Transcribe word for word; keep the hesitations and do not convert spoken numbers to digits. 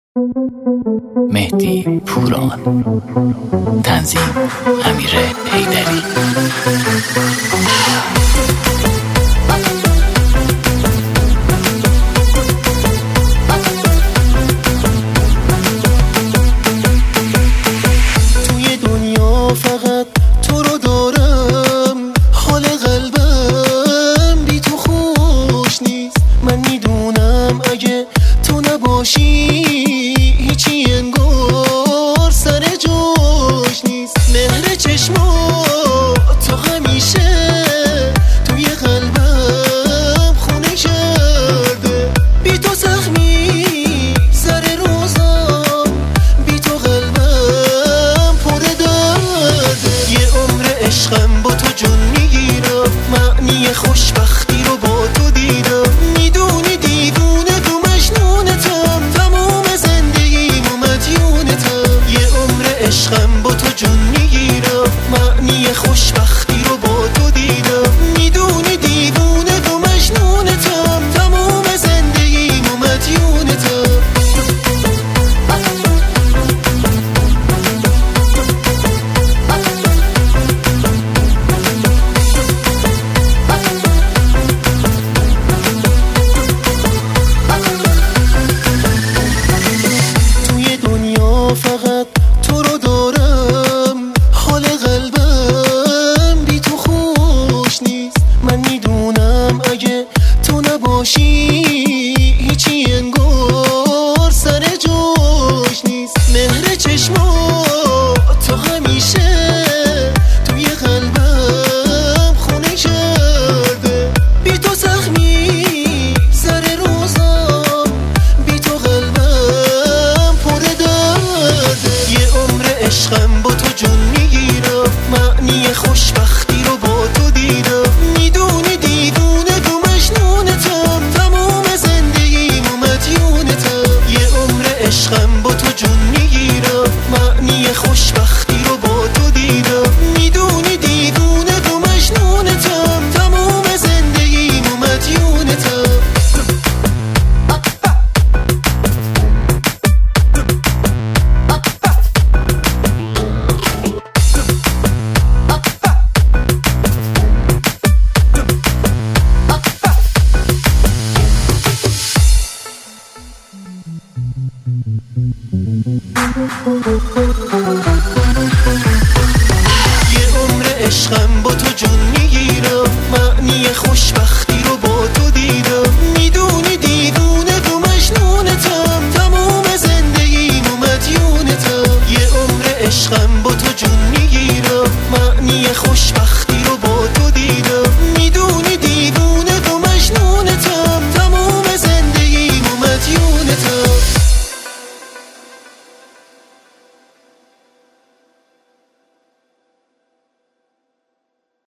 مهدی پوران، تنظیم امیر حیدری. توی دنیا فقط تو رو دارم، حال قلبم بی تو خوش نیست. من میدونم اگه تو نباشی هیچی انگار سر جوش نیست. مهر چشمات تو همیشه توی قلبم خونه کرده. بی تو زخمی سر روزم، بی تو قلبم پر درده. یه عمر عشقم با تو جون میگیرم، معنی خوشبختی رو با تو دیدم. میدونی دیوونه تو مجنونتم، تموم زندگیم و مدیونتم. یه عمر عشقم با تو جون میگیرم، معنی خوشبختی رو با تو دیدم. میدونی دیوونه تو مجنونتم، تموم زندگیم و مدیونتم. توی دنیا فقط تو رو دارم، حال قلبم بی تو خوش نیست. من میدونم اگه تو نباشی هیچی انگار سر جوش نیست. مهر چشمات تو همیشه توی قلبم خونه کرده. بی تو زخمی سر روزم، بی تو قلبم پر درده. یه عمر عشقم با تو جون میگیرم، معنی خوشبختی رو با تو دیدم. میدونی دیوونه تو مجنونتم، تموم زندگیم و مدیونتم. یه عمر عشقم با تو جون میگیرم، معنی خوشبختی رو با تو دیدم. میدونی دیوونه تو مجنونتم، تموم زندگیم و مدیونتم. Thank you.